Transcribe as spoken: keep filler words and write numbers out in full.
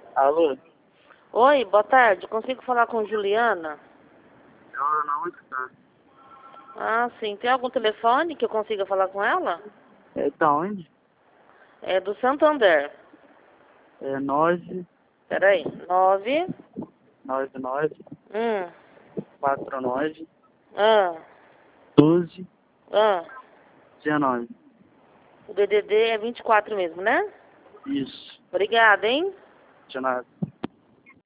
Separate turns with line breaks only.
Alô?
Oi, boa tarde. Consigo falar com Juliana?
Ela não está.
Ah, sim. Tem algum telefone que eu consiga falar com ela?
É da onde?
É do Santander.
É nove,
Peraí. Nove.
nove, nove,
Hum.
quatro, nove,
Ah.
doze,
Ah.
dezenove.
O D D D é vinte e quatro mesmo, né?
Isso.
Obrigada, hein?
De nada.